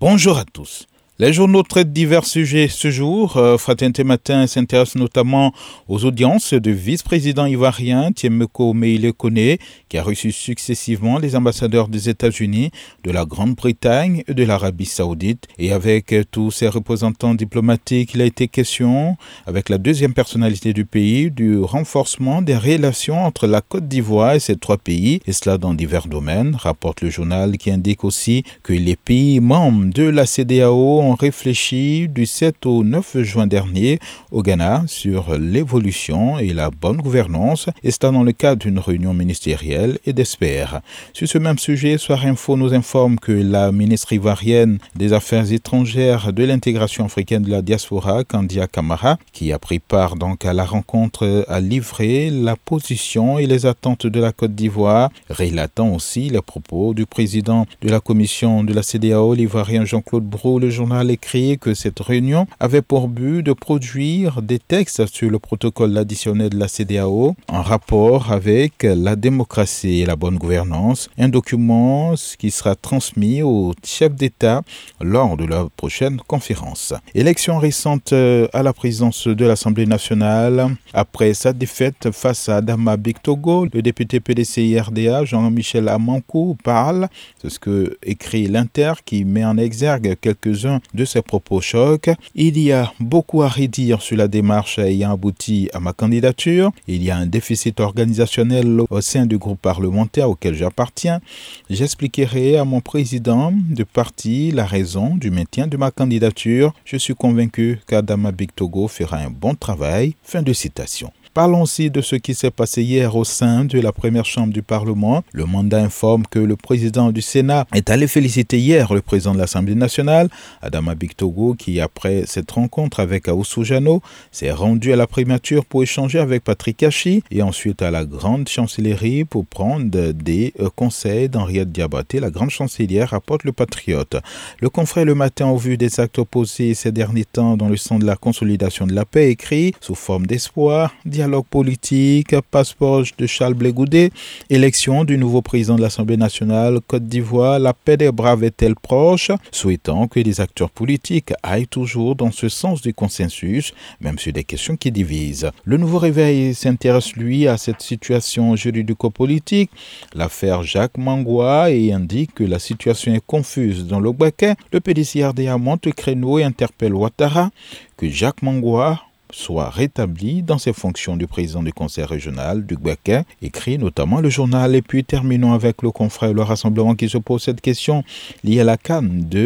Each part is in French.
Bonjour à tous. Les journaux traitent divers sujets ce jour. Fraternité Matin s'intéresse notamment aux audiences de vice-président ivoirien Tiemeko Meïle Koné, qui a reçu successivement les ambassadeurs des États-Unis, de la Grande-Bretagne et de l'Arabie Saoudite. Et avec tous ces représentants diplomatiques, il a été question, avec la deuxième personnalité du pays, du renforcement des relations entre la Côte d'Ivoire et ces trois pays, et cela dans divers domaines, rapporte le journal, qui indique aussi que les pays membres de la CEDEAO ont réfléchi du 7 au 9 juin dernier au Ghana sur l'évolution et la bonne gouvernance, et cela dans le cadre d'une réunion ministérielle et d'experts. Sur ce même sujet, Soir Info nous informe que la ministre ivoirienne des Affaires étrangères, de l'intégration africaine de la diaspora, Kandia Camara, qui a pris part donc à la rencontre, a livré la position et les attentes de la Côte d'Ivoire, relatant aussi les propos du président de la commission de la CEDEAO, l'Ivoirien Jean-Claude Brou. Le journal écrit que cette réunion avait pour but de produire des textes sur le protocole additionnel de la CEDEAO en rapport avec la démocratie et la bonne gouvernance, un document qui sera transmis aux chefs d'État lors de la prochaine conférence. Élection récente à la présidence de l'Assemblée nationale. Après sa défaite face à Adama Bictogo, le député PDC-IRDA Jean-Michel Amankou parle, c'est ce que écrit l'Inter, qui met en exergue quelques-uns de ses propos chocs. Il y a beaucoup à redire sur la démarche ayant abouti à ma candidature. Il y a un déficit organisationnel au sein du groupe parlementaire auquel j'appartiens. J'expliquerai à mon président de parti la raison du maintien de ma candidature. Je suis convaincu qu'Adama Bictogo fera un bon travail. Fin de citation. Parlons aussi de ce qui s'est passé hier au sein de la première chambre du Parlement. Le mandat informe que le président du Sénat est allé féliciter hier le président de l'Assemblée nationale, Adama Bictogo, qui, après cette rencontre avec Aoussou Jano, s'est rendu à la primature pour échanger avec Patrick Hachi et ensuite à la grande chancellerie pour prendre des conseils d'Henriette Diabaté, la grande chancelière, rapporte le Patriote. Le confrère Le Matin, au vu des actes opposés ces derniers temps dans le sens de la consolidation de la paix, écrit sous forme d'espoir, dialogue politique, passeport de Charles Blé Goudé, élection du nouveau président de l'Assemblée nationale, Côte d'Ivoire, la paix des braves est-elle proche, souhaitant que les acteurs politiques aillent toujours dans ce sens du consensus, même sur des questions qui divisent. Le Nouveau Réveil s'intéresse, lui, à cette situation juridico-politique, l'affaire Jacques Mangoua, et indique que la situation est confuse dans le Gbeke. Le PDC-RDA monte le créneau et interpelle Ouattara que Jacques Mangoua soit rétabli dans ses fonctions du président du conseil régional du Gbeke, écrit notamment le journal. Et puis terminons avec le confrère Le Rassemblement qui se pose cette question liée à la CAN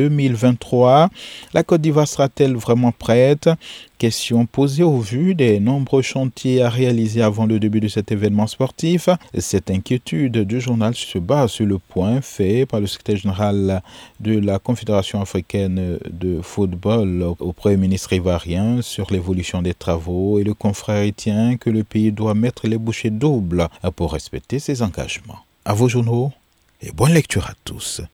2023. La Côte d'Ivoire sera-t-elle vraiment prête? Question posée au vu des nombreux chantiers à réaliser avant le début de cet événement sportif. Cette inquiétude du journal se base sur le point fait par le secrétaire général de la Confédération africaine de football au Premier ministre ivoirien sur l'évolution des travaux, et le confrère tient que le pays doit mettre les bouchées doubles pour respecter ses engagements. À vos journaux et bonne lecture à tous.